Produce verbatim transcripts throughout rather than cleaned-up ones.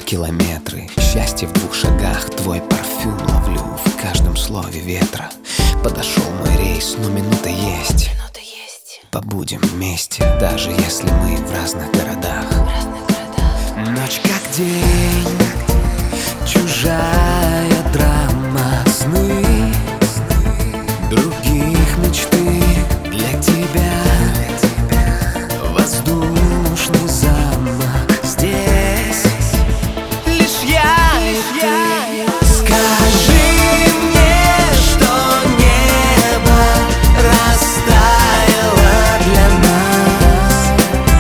километры, счастье в двух шагах, твой парфюм ловлю в каждом слове ветра. Подошел мой рейс, но минута есть, Минута есть. побудем вместе, даже если мы в разных городах. В разных городах. Ночь как день, чужая драма, сны других мечты для тебя. Воздушный замок здесь, лишь я и ты. Скажи мне, что небо растаяло для нас.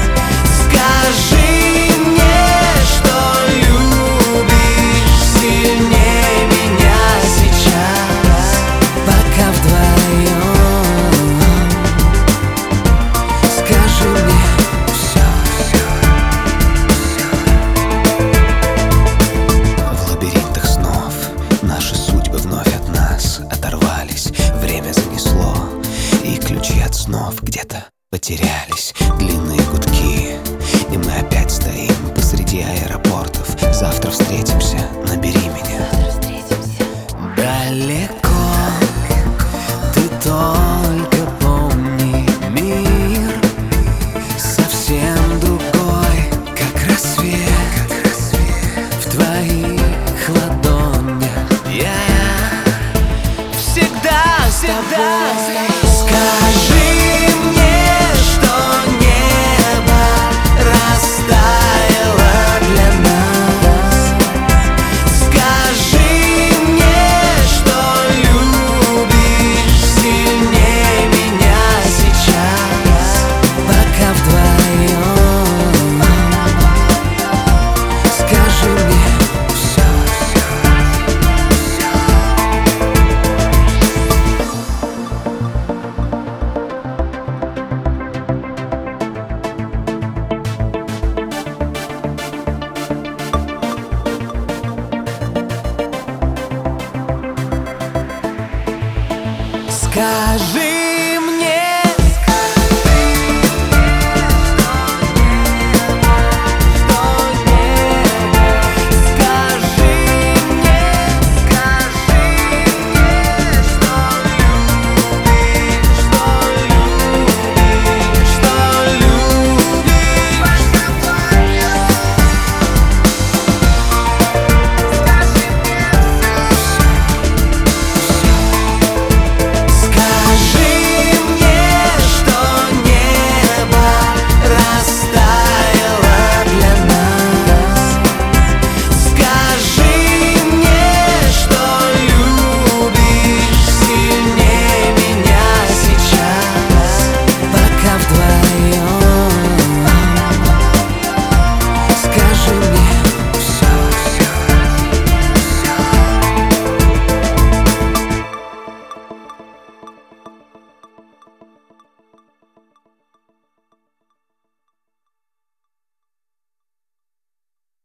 Скажи мне, что любишь сильнее меня сейчас, пока вдвоем. Скажи мне все, все, все. В лабиринтах снов наши судьбы вновь от нас оторвались. Время занесло, и ключи от снов где-то потерялись. Длинные гудки, и мы опять стоим посреди аэропортов. Завтра встретимся на берегу.